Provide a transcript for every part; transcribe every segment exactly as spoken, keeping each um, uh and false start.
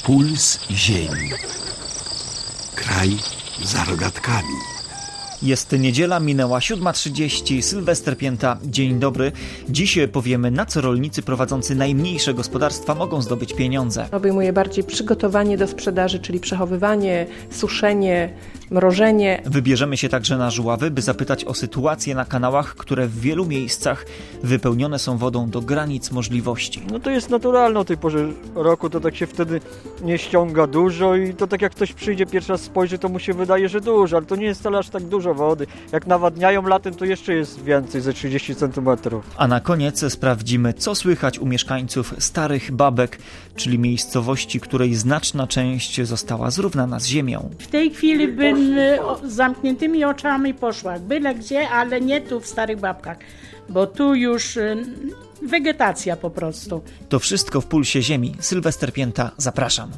Puls ziemi. Kraj za rogatkami. Jest niedziela, minęła siódma trzydzieści, Sylwester Pięta. Dzień dobry. Dziś powiemy, na co rolnicy prowadzący najmniejsze gospodarstwa mogą zdobyć pieniądze. Obejmuje bardziej przygotowanie do sprzedaży, czyli przechowywanie, suszenie, mrożenie. Wybierzemy się także na Żuławy, by zapytać o sytuację na kanałach, które w wielu miejscach wypełnione są wodą do granic możliwości. No to jest naturalne o tej porze roku, to tak się wtedy nie ściąga dużo i to tak jak ktoś przyjdzie pierwszy raz spojrzy, to mu się wydaje, że dużo, ale to nie jest wcale aż tak dużo wody. Jak nawadniają latem, to jeszcze jest więcej, ze trzydzieści centymetrów. A na koniec sprawdzimy, co słychać u mieszkańców Starych Babek, czyli miejscowości, której znaczna część została zrównana z ziemią. W tej chwili bym z zamkniętymi oczami poszła, byle gdzie, ale nie tu w Starych Babkach, bo tu już wegetacja po prostu. To wszystko w Pulsie Ziemi. Sylwester Pięta, zapraszam.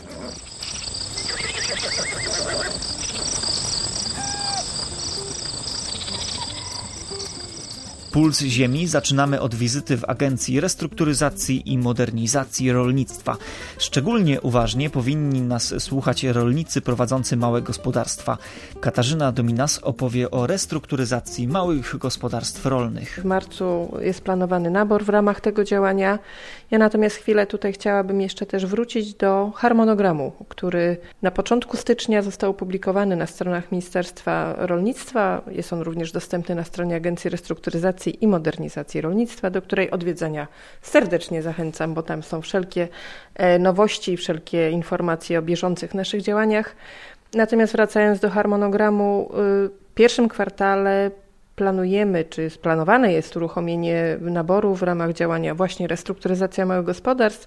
Puls Ziemi zaczynamy od wizyty w Agencji Restrukturyzacji i Modernizacji Rolnictwa. Szczególnie uważnie powinni nas słuchać rolnicy prowadzący małe gospodarstwa. Katarzyna Dominas opowie o restrukturyzacji małych gospodarstw rolnych. W marcu jest planowany nabór w ramach tego działania. Ja natomiast chwilę tutaj chciałabym jeszcze też wrócić do harmonogramu, który na początku stycznia został opublikowany na stronach Ministerstwa Rolnictwa. Jest on również dostępny na stronie Agencji Restrukturyzacji i Modernizacji Rolnictwa, do której odwiedzenia serdecznie zachęcam, bo tam są wszelkie nowości, wszelkie informacje o bieżących naszych działaniach. Natomiast wracając do harmonogramu, w pierwszym kwartale planujemy, czy planowane jest uruchomienie naboru w ramach działania właśnie restrukturyzacja małych gospodarstw.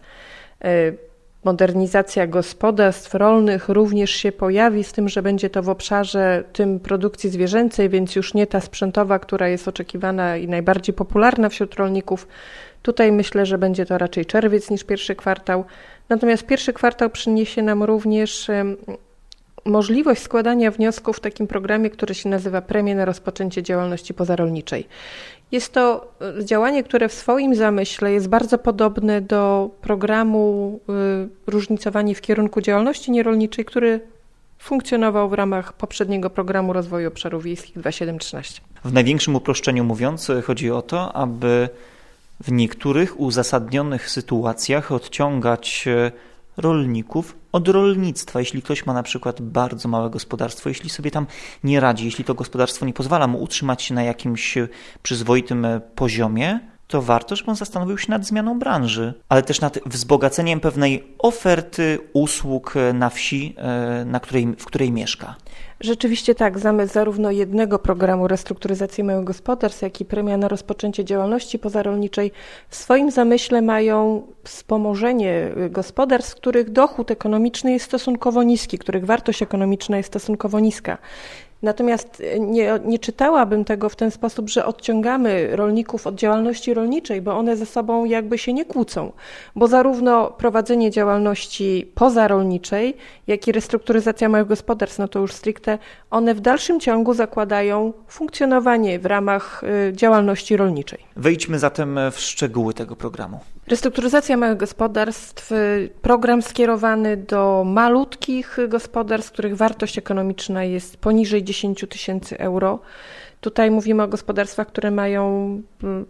Modernizacja gospodarstw rolnych również się pojawi, z tym, że będzie to w obszarze tym produkcji zwierzęcej, więc już nie ta sprzętowa, która jest oczekiwana i najbardziej popularna wśród rolników. Tutaj myślę, że będzie to raczej czerwiec niż pierwszy kwartał. Natomiast pierwszy kwartał przyniesie nam również możliwość składania wniosków w takim programie, który się nazywa Premie na rozpoczęcie działalności pozarolniczej. Jest to działanie, które w swoim zamyśle jest bardzo podobne do programu y, Różnicowanie w kierunku działalności nierolniczej, który funkcjonował w ramach poprzedniego programu rozwoju obszarów wiejskich dwa tysiące siedem trzynaście. W największym uproszczeniu mówiąc, chodzi o to, aby w niektórych uzasadnionych sytuacjach odciągać rolników od rolnictwa. Jeśli ktoś ma na przykład bardzo małe gospodarstwo, jeśli sobie tam nie radzi, jeśli to gospodarstwo nie pozwala mu utrzymać się na jakimś przyzwoitym poziomie, to warto, żeby on zastanowił się nad zmianą branży, ale też nad wzbogaceniem pewnej oferty usług na wsi, na której, w której mieszka. Rzeczywiście tak, zamysł zarówno jednego programu restrukturyzacji małych gospodarstw, jak i premia na rozpoczęcie działalności pozarolniczej w swoim zamyśle mają wspomożenie gospodarstw, których dochód ekonomiczny jest stosunkowo niski, których wartość ekonomiczna jest stosunkowo niska. Natomiast nie, nie czytałabym tego w ten sposób, że odciągamy rolników od działalności rolniczej, bo one ze sobą jakby się nie kłócą, bo zarówno prowadzenie działalności pozarolniczej, jak i restrukturyzacja małych gospodarstw, no to już stricte, one w dalszym ciągu zakładają funkcjonowanie w ramach działalności rolniczej. Wejdźmy zatem w szczegóły tego programu. Restrukturyzacja małych gospodarstw, program skierowany do malutkich gospodarstw, których wartość ekonomiczna jest poniżej dziesięć tysięcy euro. Tutaj mówimy o gospodarstwach, które mają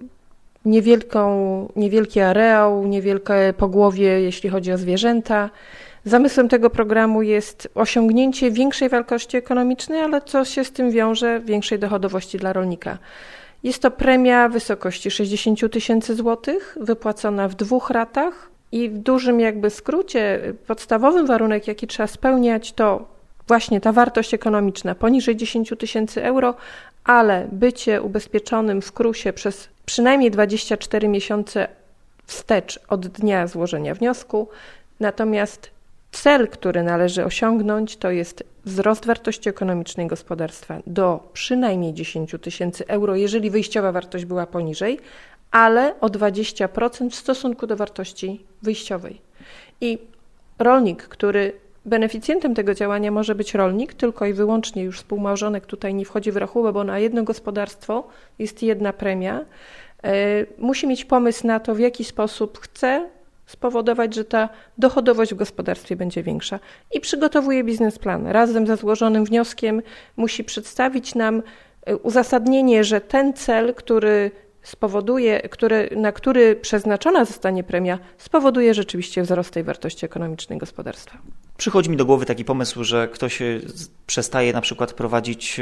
niewielką, niewielki areał, niewielkie pogłowie, jeśli chodzi o zwierzęta. Zamysłem tego programu jest osiągnięcie większej wartości ekonomicznej, ale co się z tym wiąże, większej dochodowości dla rolnika. Jest to premia w wysokości sześćdziesiąt tysięcy złotych, wypłacona w dwóch ratach i w dużym jakby skrócie podstawowym warunek, jaki trzeba spełniać, to właśnie ta wartość ekonomiczna poniżej dziesięć tysięcy euro, ale bycie ubezpieczonym w KRUS-ie przez przynajmniej dwadzieścia cztery miesiące wstecz od dnia złożenia wniosku. Natomiast cel, który należy osiągnąć, to jest wzrost wartości ekonomicznej gospodarstwa do przynajmniej dziesięć tysięcy euro, jeżeli wyjściowa wartość była poniżej, ale o dwadzieścia procent w stosunku do wartości wyjściowej. I rolnik, który beneficjentem tego działania może być rolnik, tylko i wyłącznie już współmałżonek tutaj nie wchodzi w rachubę, bo na jedno gospodarstwo jest jedna premia, musi mieć pomysł na to, w jaki sposób chce spowodować, że ta dochodowość w gospodarstwie będzie większa. I przygotowuje biznesplan. Razem ze złożonym wnioskiem musi przedstawić nam uzasadnienie, że ten cel, który spowoduje, który, na który przeznaczona zostanie premia, spowoduje rzeczywiście wzrost tej wartości ekonomicznej gospodarstwa. Przychodzi mi do głowy taki pomysł, że ktoś przestaje na przykład prowadzić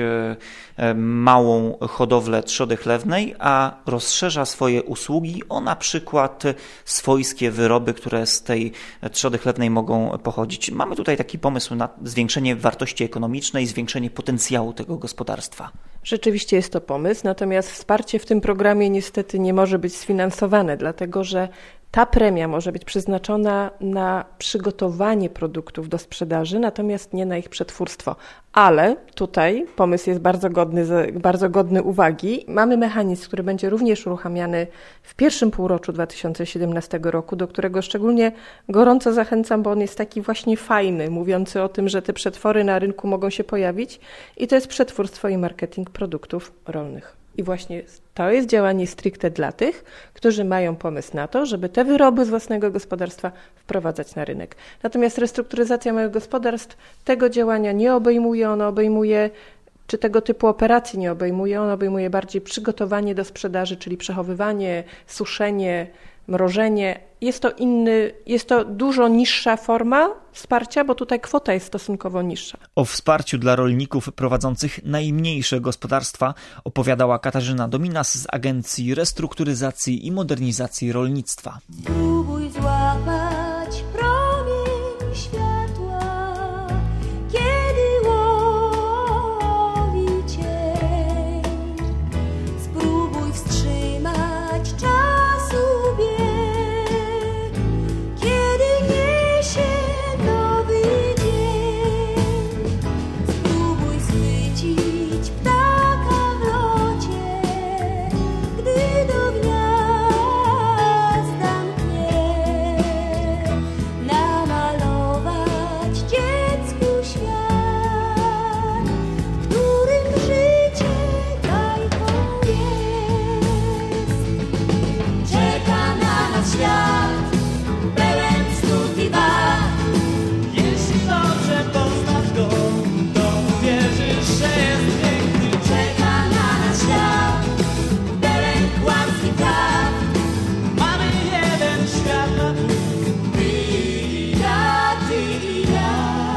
małą hodowlę trzody chlewnej, a rozszerza swoje usługi o na przykład swojskie wyroby, które z tej trzody chlewnej mogą pochodzić. Mamy tutaj taki pomysł na zwiększenie wartości ekonomicznej, zwiększenie potencjału tego gospodarstwa. Rzeczywiście jest to pomysł, natomiast wsparcie w tym programie niestety nie może być sfinansowane, dlatego że ta premia może być przeznaczona na przygotowanie produktów do sprzedaży, natomiast nie na ich przetwórstwo. Ale tutaj pomysł jest bardzo godny, bardzo godny uwagi. Mamy mechanizm, który będzie również uruchamiany w pierwszym półroczu dwa tysiące siedemnastego roku, do którego szczególnie gorąco zachęcam, bo on jest taki właśnie fajny, mówiący o tym, że te przetwory na rynku mogą się pojawić i to jest przetwórstwo i marketing produktów rolnych. I właśnie to jest działanie stricte dla tych, którzy mają pomysł na to, żeby te wyroby z własnego gospodarstwa wprowadzać na rynek. Natomiast restrukturyzacja małych gospodarstw tego działania nie obejmuje, ono obejmuje, czy tego typu operacji nie obejmuje, ono obejmuje bardziej przygotowanie do sprzedaży, czyli przechowywanie, suszenie, mrożenie. Jest to inny, jest to dużo niższa forma wsparcia, bo tutaj kwota jest stosunkowo niższa. O wsparciu dla rolników prowadzących najmniejsze gospodarstwa opowiadała Katarzyna Dominas z Agencji Restrukturyzacji i Modernizacji Rolnictwa. Spróbuj złapać promień światła, kiedy łowi cień. Spróbuj wstrzymać czasu bieg, kiedy niesie nowy dzień. Spróbuj schwycić ptaka w locie, gdy do gniazda mknie. Namalować dziecku świat, w którym życie bajką jest. Czeka na nas świat pełen cnót i wad. Jeśli dobrze poznasz go, to uwierzysz, że jest piękny. Czeka na nas świat pełen kłamstw i prawd. Mamy jeden świat na pół. Ty i ja, ty i ja.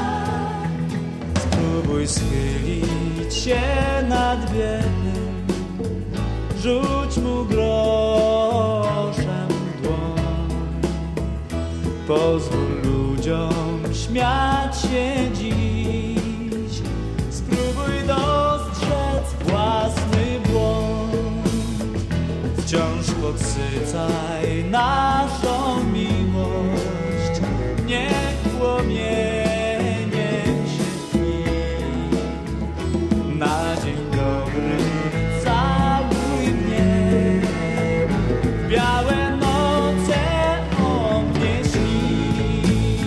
Spróbuj schylić się nad biednym, rzuć mu groszem w dłoń. Pozwól ludziom śmiać się dziś, spróbuj dostrzec własny błąd. Wciąż podsycaj naszą miłość, niech płomieniem się tli. Na dzień dobry całuj mnie, w białe noce o mnie śni.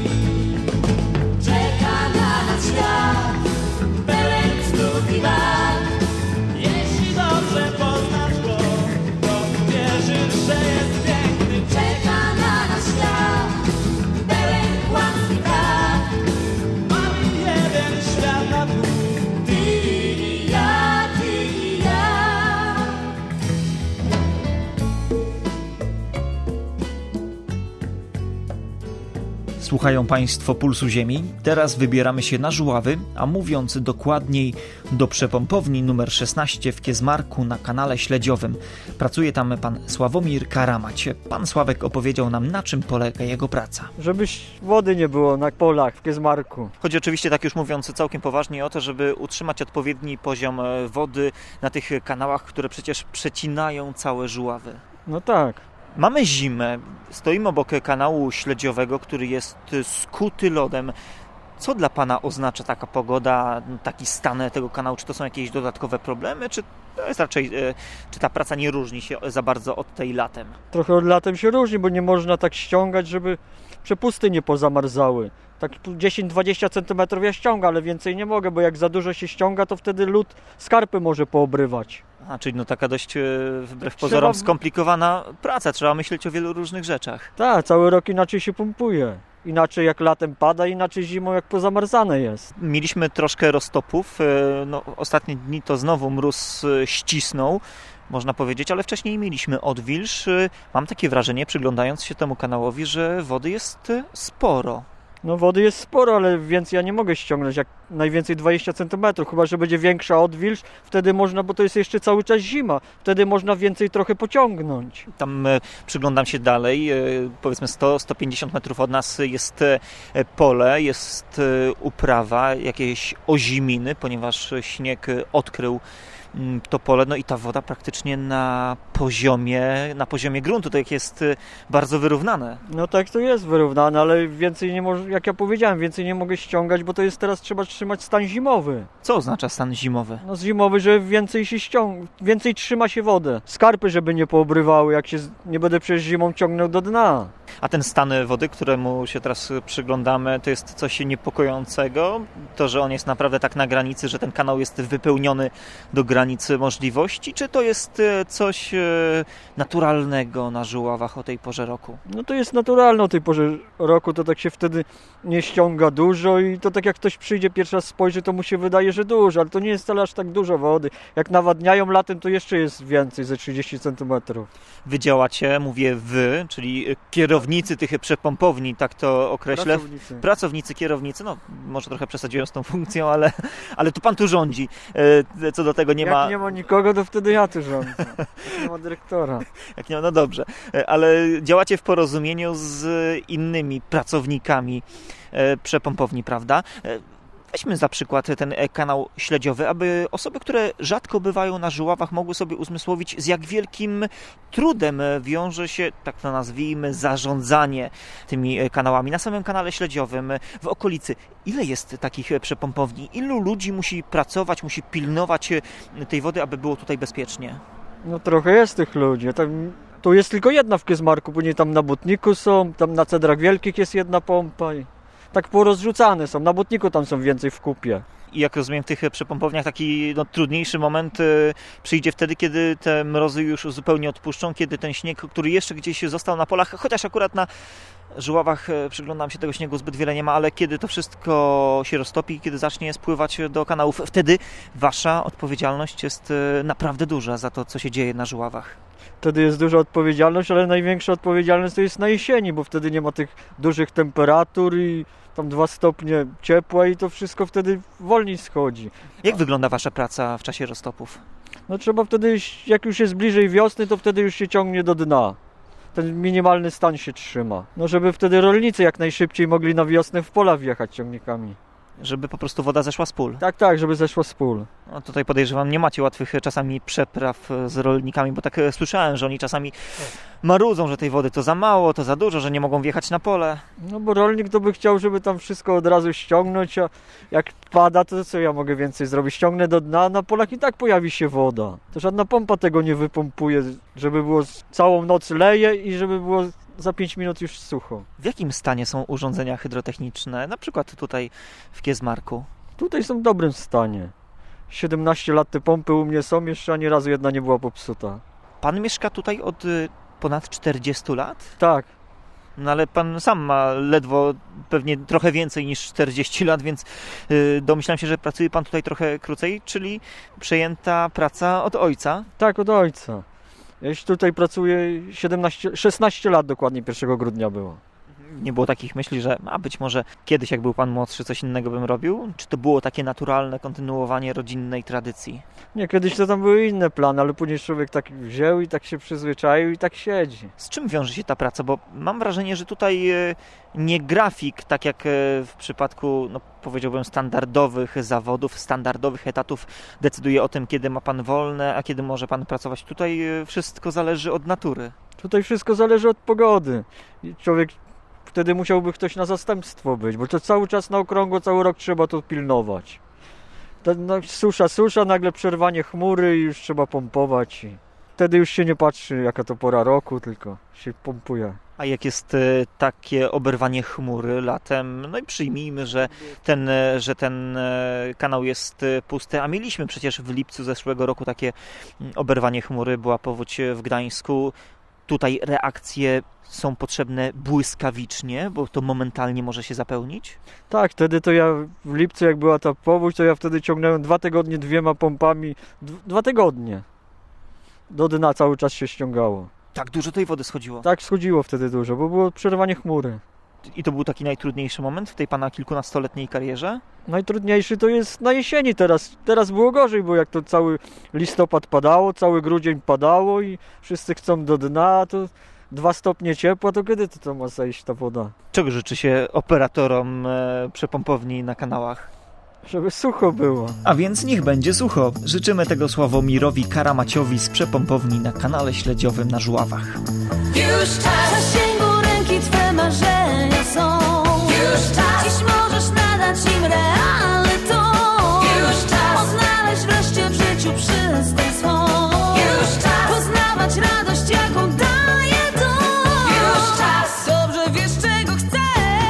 Czeka na nas świat pełen cnót i wad. Jeśli dobrze poznasz go, to uwierzysz, że jest piękny. Czeka na nas świat pełen kłamstw i prawd. Mamy jeden świat na pół. Ty i ja, ty i ja. Słuchają Państwo Pulsu Ziemi. Teraz wybieramy się na Żuławy, a mówiąc dokładniej do przepompowni numer szesnaście w Kiezmarku na kanale śledziowym. Pracuje tam pan Sławomir Karamać. Pan Sławek opowiedział nam, na czym polega jego praca. Żeby wody nie było na polach w Kiezmarku. Chodzi oczywiście, tak już mówiąc całkiem poważnie, o to, żeby utrzymać odpowiedni poziom wody na tych kanałach, które przecież przecinają całe Żuławy. No tak. Mamy zimę, stoimy obok kanału śledziowego, który jest skuty lodem. Co dla Pana oznacza taka pogoda, taki stan tego kanału? Czy to są jakieś dodatkowe problemy, czy to jest raczej, czy ta praca nie różni się za bardzo od tej latem? Trochę od latem się różni, bo nie można tak ściągać, żeby przepusty nie pozamarzały. Tak dziesięć dwadzieścia centymetrów ja ściągam, ale więcej nie mogę, bo jak za dużo się ściąga, to wtedy lód skarpy może poobrywać. A, czyli no taka dość wbrew pozorom Trzeba- skomplikowana praca, trzeba myśleć o wielu różnych rzeczach. Tak, cały rok inaczej się pompuje. Inaczej jak latem pada, inaczej zimą jak pozamarzane jest. Mieliśmy troszkę roztopów, e, no, ostatnie dni to znowu mróz e, ścisnął, można powiedzieć, ale wcześniej mieliśmy odwilż. E, Mam takie wrażenie, przyglądając się temu kanałowi, że wody jest e, sporo. No wody jest sporo, ale więcej ja nie mogę ściągnąć, jak najwięcej dwadzieścia centymetrów, chyba że będzie większa odwilż, wtedy można, bo to jest jeszcze cały czas zima, wtedy można więcej trochę pociągnąć. Tam e, przyglądam się dalej, e, powiedzmy sto do stu pięćdziesięciu metrów od nas jest e, pole, jest e, uprawa, jakieś oziminy, ponieważ śnieg e, odkrył mm, to pole, no i ta woda praktycznie na poziomie, na poziomie gruntu, tak jest e, bardzo wyrównane. No tak to jest wyrównane, ale więcej nie może, jak ja powiedziałem, więcej nie mogę ściągać, bo to jest teraz trzeba trzymać stan zimowy. Co oznacza stan zimowy? No zimowy, że więcej się ściąga, więcej trzyma się wodę. Skarpy, żeby nie poobrywały, jak się z- nie będę przez zimą ciągnął do dna. A ten stan wody, któremu się teraz przyglądamy, to jest coś niepokojącego? To, że on jest naprawdę tak na granicy, że ten kanał jest wypełniony do granicy możliwości? Czy to jest e, coś e, naturalnego na Żuławach o tej porze roku? No to jest naturalne o tej porze roku, to tak się wtedy nie ściąga dużo i to tak jak ktoś przyjdzie pierwszy raz spojrzy, to mu się wydaje, że dużo, ale to nie jest wcale aż tak dużo wody. Jak nawadniają latem, to jeszcze jest więcej, ze trzydzieści centymetrów. Wy działacie, mówię wy, czyli kierownicy tych przepompowni, tak to określę. Pracownicy. Pracownicy, kierownicy, no może trochę przesadziłem z tą funkcją, ale, ale tu pan tu rządzi. E, Co do tego nie jak ma... nie ma nikogo, to wtedy ja tu rządzę. Jak nie ma dyrektora. Jak nie, no dobrze, E, ale działacie w porozumieniu z innymi pracownikami e, przepompowni, prawda? E, Weźmy za przykład ten e, kanał śledziowy, aby osoby, które rzadko bywają na Żuławach, mogły sobie uzmysłowić, z jak wielkim trudem e, wiąże się, tak to nazwijmy, zarządzanie tymi e, kanałami. Na samym kanale śledziowym e, w okolicy, ile jest takich e, przepompowni? Ilu ludzi musi pracować, musi pilnować e, tej wody, aby było tutaj bezpiecznie? No trochę jest tych ludzi. Tam, tu jest tylko jedna w Kiezmarku, później tam na Butniku są, tam na Cedrach Wielkich jest jedna pompa i tak porozrzucane są. Na Butniku tam są więcej w kupie. I jak rozumiem, w tych przepompowniach taki no, trudniejszy moment y, przyjdzie wtedy, kiedy te mrozy już zupełnie odpuszczą, kiedy ten śnieg, który jeszcze gdzieś został na polach, chociaż akurat na Żuławach y, przyglądam się, tego śniegu zbyt wiele nie ma, ale kiedy to wszystko się roztopi, kiedy zacznie spływać do kanałów, wtedy wasza odpowiedzialność jest y, naprawdę duża za to, co się dzieje na Żuławach. Wtedy jest duża odpowiedzialność, ale największa odpowiedzialność to jest na jesieni, bo wtedy nie ma tych dużych temperatur i tam dwa stopnie ciepła i to wszystko wtedy wolniej schodzi. Jak wygląda wasza praca w czasie roztopów? No trzeba wtedy, jak już jest bliżej wiosny, to wtedy już się ciągnie do dna. Ten minimalny stan się trzyma. No żeby wtedy rolnicy jak najszybciej mogli na wiosnę w pola wjechać ciągnikami. Żeby po prostu woda zeszła z pól. Tak, tak, żeby zeszła z pól. No tutaj podejrzewam, nie macie łatwych e, czasami przepraw e, z rolnikami, bo tak e, słyszałem, że oni czasami marudzą, że tej wody to za mało, to za dużo, że nie mogą wjechać na pole. No bo rolnik to by chciał, żeby tam wszystko od razu ściągnąć, a jak pada, to co ja mogę więcej zrobić? Ściągnę do dna, a na polach i tak pojawi się woda. To żadna pompa tego nie wypompuje, żeby było całą noc leje i żeby było za pięć minut już sucho. W jakim stanie są urządzenia hydrotechniczne, na przykład tutaj w Kiezmarku? Tutaj są w dobrym stanie. siedemnaście lat te pompy u mnie są, jeszcze ani razu jedna nie była popsuta. Pan mieszka tutaj od y, ponad czterdziestu lat? Tak, No ale pan sam ma ledwo, pewnie trochę więcej niż czterdzieści lat, więc y, domyślam się, że pracuje pan tutaj trochę krócej, czyli przejęta praca od ojca. tak, od ojca. Ja już tutaj pracuję siedemnaście, szesnaście lat dokładnie, pierwszego grudnia było. Nie było takich myśli, że a być może kiedyś, jak był pan młodszy, coś innego bym robił? Czy to było takie naturalne kontynuowanie rodzinnej tradycji? Nie, kiedyś to tam były inne plany, ale później człowiek tak wziął i tak się przyzwyczaił i tak siedzi. Z czym wiąże się ta praca? Bo mam wrażenie, że tutaj e, nie grafik, tak jak e, w przypadku, no, powiedziałbym, standardowych zawodów, standardowych etatów decyduje o tym, kiedy ma pan wolne, a kiedy może pan pracować. Tutaj e, wszystko zależy od natury. Tutaj wszystko zależy od pogody. I człowiek wtedy musiałby ktoś na zastępstwo być, bo to cały czas na okrągło, cały rok trzeba to pilnować. To, no, susza, susza, nagle przerwanie chmury i już trzeba pompować. I wtedy już się nie patrzy, jaka to pora roku, tylko się pompuje. A jak jest takie oberwanie chmury latem, no i przyjmijmy, że ten, że ten kanał jest pusty, a mieliśmy przecież w lipcu zeszłego roku takie oberwanie chmury, była powódź w Gdańsku. Tutaj reakcje są potrzebne błyskawicznie, bo to momentalnie może się zapełnić? Tak, wtedy to ja w lipcu, jak była ta powódź, to ja wtedy ciągnąłem dwa tygodnie dwiema pompami. D- dwa tygodnie. Do dna cały czas się ściągało. Tak dużo tej wody schodziło? Tak, schodziło wtedy dużo, bo było przerwanie chmury. I to był taki najtrudniejszy moment w tej pana kilkunastoletniej karierze? Najtrudniejszy to jest na jesieni teraz. Teraz było gorzej, bo jak to cały listopad padało, cały grudzień padało i wszyscy chcą do dna, to dwa stopnie ciepła, to kiedy to, to ma zejść ta woda? Czego życzy się operatorom e, przepompowni na kanałach? Żeby sucho było. A więc niech będzie sucho. Życzymy tego Sławomirowi Karamaciowi z przepompowni na kanale śledziowym na Żuławach. Już czas, w zasięgu ręki twe marzenia są. Już czas, dziś możesz nadać im realny ton. Już czas, odnaleźć wreszcie w życiu przystań swą. Już czas, poznawać radość, jaką daje dom. Już czas, dobrze wiesz, czego chcę.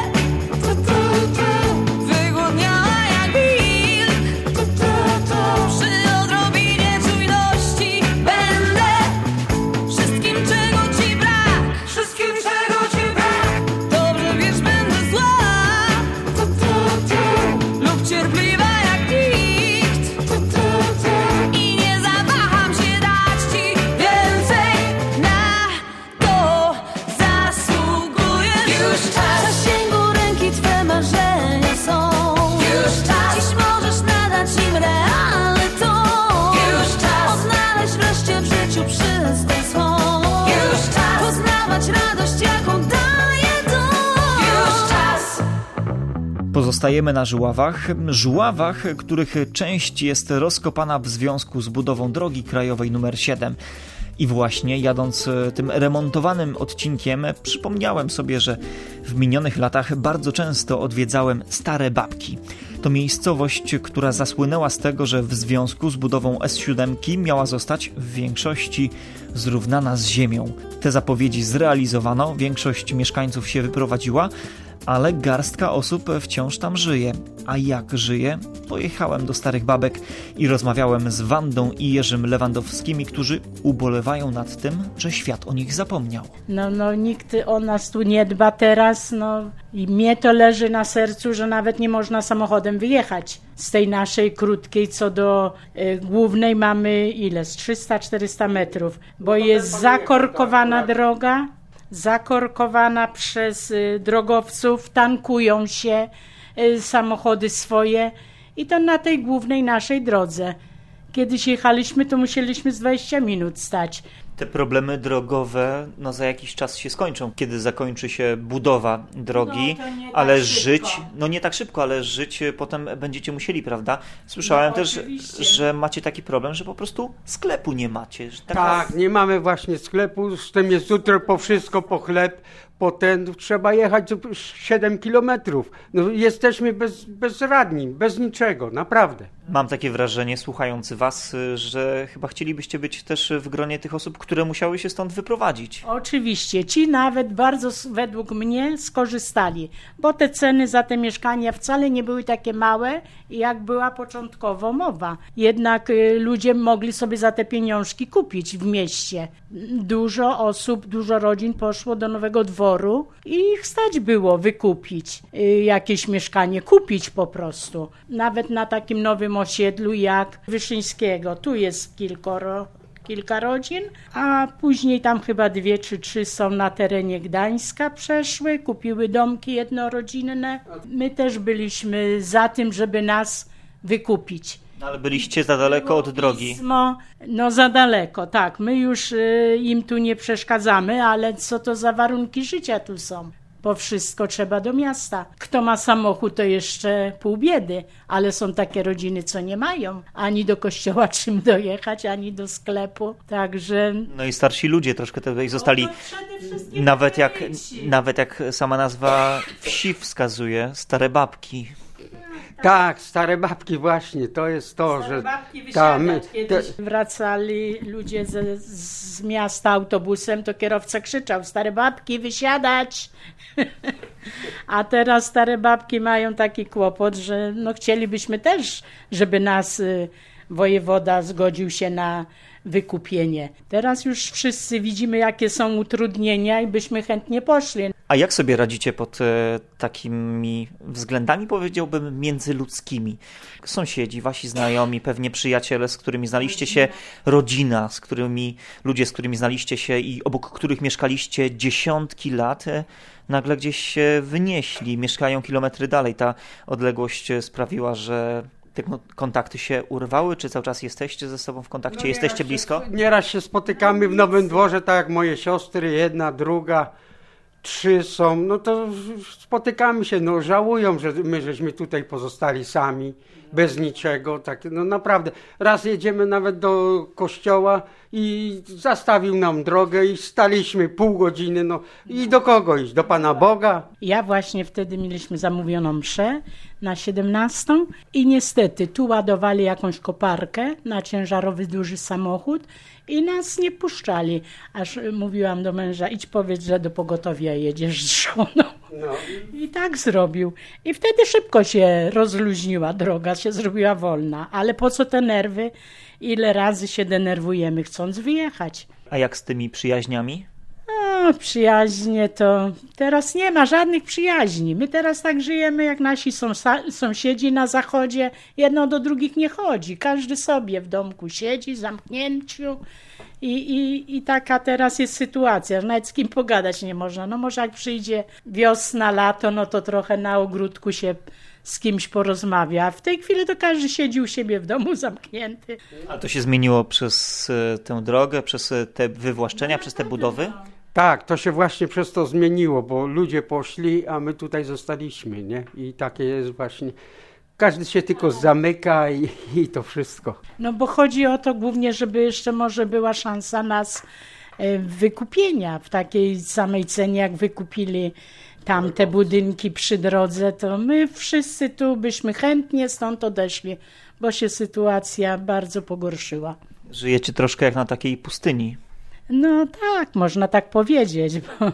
Wygłodniała jak wilk. Przy odrobinie czujności będę wszystkim, czego ci brak. Wszystkim, czego ci brak. Dobrze wiesz, będę zła lub cierpliwa jak nikt. I nie zawaham się dać ci więcej, na to zasługujesz. Już czas, w zasięgu ręki twe marzenia są. Już czas, dziś możesz nadać im realny ton. Już czas, odnaleźć wreszcie w życiu przystań swą. Już czas, poznawać radość, jaką daje dom. Już czas. Pozostajemy na Żuławach. Żuławach, których część jest rozkopana w związku z budową drogi krajowej numer siedem. I właśnie jadąc tym remontowanym odcinkiem przypomniałem sobie, że w minionych latach bardzo często odwiedzałem Stare Babki. To miejscowość, która zasłynęła z tego, że w związku z budową S siedem miała zostać w większości zrównana z ziemią. Te zapowiedzi zrealizowano, większość mieszkańców się wyprowadziła, ale garstka osób wciąż tam żyje. A jak żyje? Pojechałem do Starych Babek i rozmawiałem z Wandą i Jerzym Lewandowskimi, którzy ubolewają nad tym, że świat o nich zapomniał. No, no nikt o nas tu nie dba teraz, no i mnie to leży na sercu, że nawet nie można samochodem wyjechać z tej naszej krótkiej, co do y, głównej mamy ile? Z trzysta czterysta metrów, bo jest zakorkowana droga, zakorkowana przez y, drogowców, tankują się y, samochody swoje i to na tej głównej naszej drodze. Kiedyś jechaliśmy, to musieliśmy z dwadzieścia minut stać. Te problemy drogowe no za jakiś czas się skończą, kiedy zakończy się budowa drogi, No, to nie tak ale szybko. żyć, no nie tak szybko, ale żyć potem będziecie musieli, prawda? Słyszałem No, też, oczywiście. że macie taki problem, że po prostu sklepu nie macie. Że taka... Tak, nie mamy właśnie sklepu, z tym jest jutro po wszystko, po chleb, po ten, trzeba jechać siedem kilometrów. No, jesteśmy bez, bezradni, bez niczego, naprawdę. Mam takie wrażenie, słuchający was, że chyba chcielibyście być też w gronie tych osób, które musiały się stąd wyprowadzić. Oczywiście, ci nawet bardzo s- według mnie skorzystali, bo te ceny za te mieszkania wcale nie były takie małe, jak była początkowo mowa. Jednak y, ludzie mogli sobie za te pieniążki kupić w mieście. Dużo osób, dużo rodzin poszło do Nowego Dworu i ich stać było wykupić y, jakieś mieszkanie, kupić po prostu. Nawet na takim nowym osiedlu jak Wyszyńskiego. Tu jest kilkoro kilka rodzin, a później tam chyba dwie czy trzy są na terenie Gdańska przeszły, kupiły domki jednorodzinne. My też byliśmy za tym, żeby nas wykupić. No, ale byliście za daleko od drogi. Pismo, no za daleko, tak. My już y, im tu nie przeszkadzamy, ale co to za warunki życia tu są? bo wszystko trzeba do miasta. Kto ma samochód, to jeszcze pół biedy, ale są takie rodziny, co nie mają ani do kościoła czym dojechać, ani do sklepu, także... No i starsi ludzie troszkę tutaj zostali, No to przede wszystkim nawet jak, dzieci. nawet jak sama nazwa wsi wskazuje, stare babki. Tak, stare babki właśnie, to jest to, że... Babki ta, my, wysiadać. Kiedyś wracali ludzie z, z miasta autobusem, to kierowca krzyczał: stare babki, wysiadać! A teraz stare babki mają taki kłopot, że no chcielibyśmy też, żeby nas y, wojewoda zgodził się na wykupienie. Teraz już wszyscy widzimy, jakie są utrudnienia i byśmy chętnie poszli. A jak sobie radzicie pod e, takimi względami, powiedziałbym, międzyludzkimi? Sąsiedzi, wasi znajomi, pewnie przyjaciele, z którymi znaliście się, rodzina, z którymi, ludzie, z którymi znaliście się i obok których mieszkaliście dziesiątki lat, e, nagle gdzieś się wynieśli, mieszkają kilometry dalej. Ta odległość e, sprawiła, że te kontakty się urwały, czy cały czas jesteście ze sobą w kontakcie? No, jesteście nieraz blisko? Się, nieraz się spotykamy w Nowym Dworze, tak jak moje siostry, jedna, druga, trzy są, no to spotykamy się, no żałują, że my żeśmy tutaj pozostali sami, bez niczego, tak, no naprawdę. Raz jedziemy nawet do kościoła i zastawił nam drogę i staliśmy pół godziny, no i do kogo iść? Do Pana Boga? Ja właśnie wtedy mieliśmy zamówioną mszę na siedemnastą i niestety tu ładowali jakąś koparkę na ciężarowy duży samochód i nas nie puszczali. Aż mówiłam do męża: idź powiedz, że do pogotowia jedziesz z żoną. No. I tak zrobił. I wtedy szybko się rozluźniła droga, się zrobiła wolna. Ale po co te nerwy? Ile razy się denerwujemy, chcąc wyjechać. A jak z tymi przyjaźniami? O, przyjaźnie to teraz nie ma żadnych przyjaźni. My teraz tak żyjemy jak nasi sąsa- sąsiedzi na zachodzie. Jedno do drugich nie chodzi. Każdy sobie w domku siedzi, zamknięciu. I, i, I taka teraz jest sytuacja, że nawet z kim pogadać nie można. No może jak przyjdzie wiosna, lato, no to trochę na ogródku się z kimś porozmawia. A w tej chwili to każdy siedzi u siebie w domu zamknięty. A to się zmieniło przez e, tę drogę, przez e, te wywłaszczenia, przez te budowy? Tak, to się właśnie przez to zmieniło, bo ludzie poszli, a my tutaj zostaliśmy, nie? I takie jest właśnie... Każdy się tylko zamyka i, i to wszystko. No bo chodzi o to głównie, żeby jeszcze może była szansa nas e, wykupienia w takiej samej cenie, jak wykupili tamte budynki przy drodze, to my wszyscy tu byśmy chętnie stąd odeszli, bo się sytuacja bardzo pogorszyła. Żyjecie troszkę jak na takiej pustyni. No tak, można tak powiedzieć, bo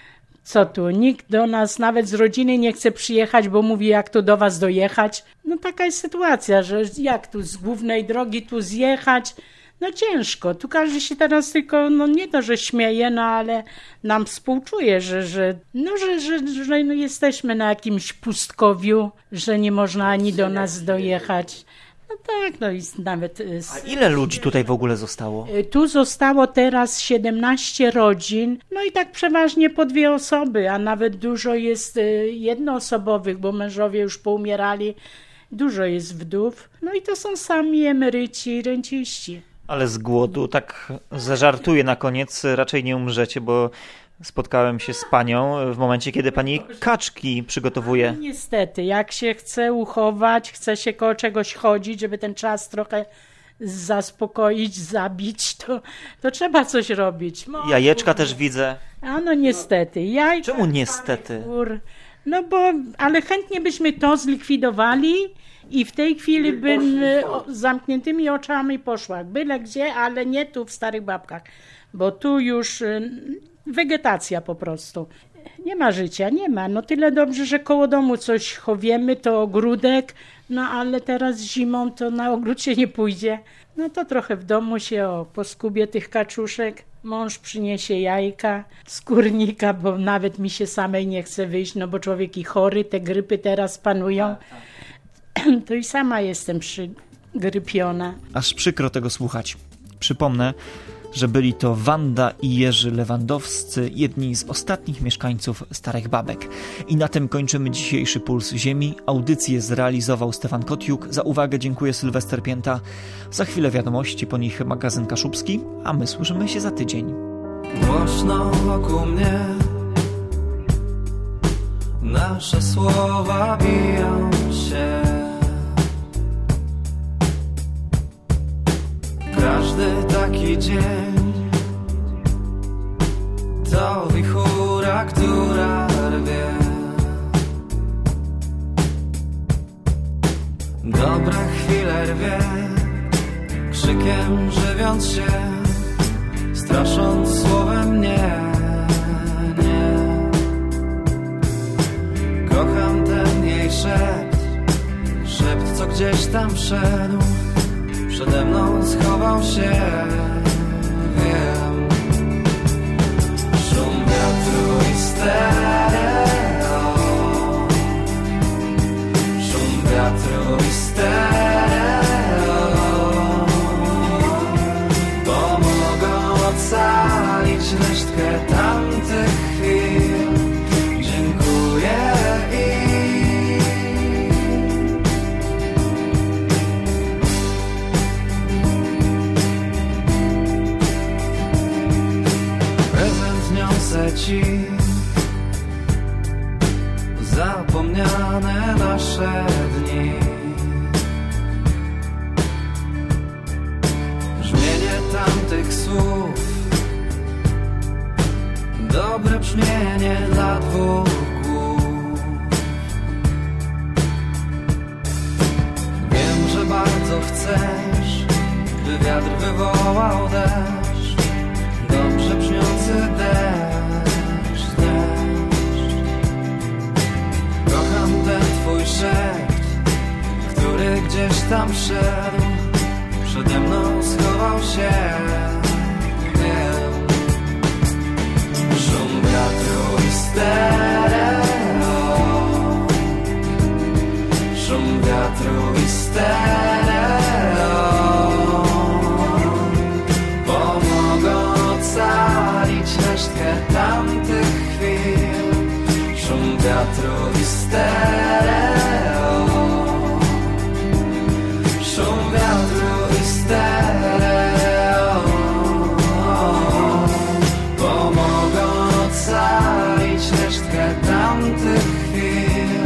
co tu, nikt do nas nawet z rodziny nie chce przyjechać, bo mówi, jak tu do was dojechać. No taka jest sytuacja, że jak tu z głównej drogi tu zjechać, no ciężko. Tu każdy się teraz tylko, no nie to, że śmieje, no ale nam współczuje, że, że, no, że, że, że no jesteśmy na jakimś pustkowiu, że nie można ani do nas dojechać. No tak, no i nawet... A ile ludzi tutaj w ogóle zostało? Tu zostało teraz siedemnaście rodzin, no i tak przeważnie po dwie osoby, a nawet dużo jest jednoosobowych, bo mężowie już poumierali, dużo jest wdów, no i to są sami emeryci i renciści. Ale z głodu, tak zażartuję na koniec, raczej nie umrzecie, bo spotkałem się z panią w momencie, kiedy pani kaczki przygotowuje. Niestety, jak się chce uchować, chce się koło czegoś chodzić, żeby ten czas trochę zaspokoić, zabić, to, to trzeba coś robić. Jajeczka też widzę. A no niestety. Jajka, Czemu niestety? kur, no bo, ale chętnie byśmy to zlikwidowali i w tej chwili bym o, z zamkniętymi oczami poszła. Byle gdzie, ale nie tu w Starych Babkach, bo tu już wegetacja po prostu. Nie ma życia, nie ma. No tyle dobrze, że koło domu coś chowiemy, to ogródek, no ale teraz zimą to na ogród się nie pójdzie. No to trochę w domu się o, poskubie tych kaczuszek. Mąż przyniesie jajka z kurnika, bo nawet mi się samej nie chce wyjść, no bo człowiek i chory, te grypy teraz panują. To i sama jestem przygrypiona. Aż przykro tego słuchać. Przypomnę, że byli to Wanda i Jerzy Lewandowscy, jedni z ostatnich mieszkańców Starych Babek. I na tym kończymy dzisiejszy Puls Ziemi. Audycję zrealizował Stefan Kotiuk. Za uwagę dziękuję Sylwester Pięta. Za chwilę wiadomości, po nich magazyn Kaszubski, a my słyszymy się za tydzień. Głośno wokół mnie nasze słowa biją się. Każdy taki dzień to wichura, która rwie. Dobre chwile rwie, krzykiem żywiąc się, strasząc słowem nie, nie. Kocham ten jej szept, szept, co gdzieś tam wszedł, przede mną schował się, wiem. Szum wiatru i stereo, szum wiatru i stereo pomogą ocalić resztkę tamtych chwil. Dziękuję im. Prezent niosę ci zapomniane nasze dni. Brzmienie tamtych słów, dobre brzmienie dla dwóch głów. Wiem, że bardzo chcesz, by wiatr wywołał deszcz, dobrze brzmiący deszcz, deszcz. Kocham ten twój szept, który gdzieś tam szedł, przede mną schował się, wiem. Szum wiatru i stereo, szum wiatru i stereo pomogą ocalić resztkę tamtych chwil. Szum wiatru i stereo, szum wiatru i stereo pomogą ocalić resztkę tamtych chwil.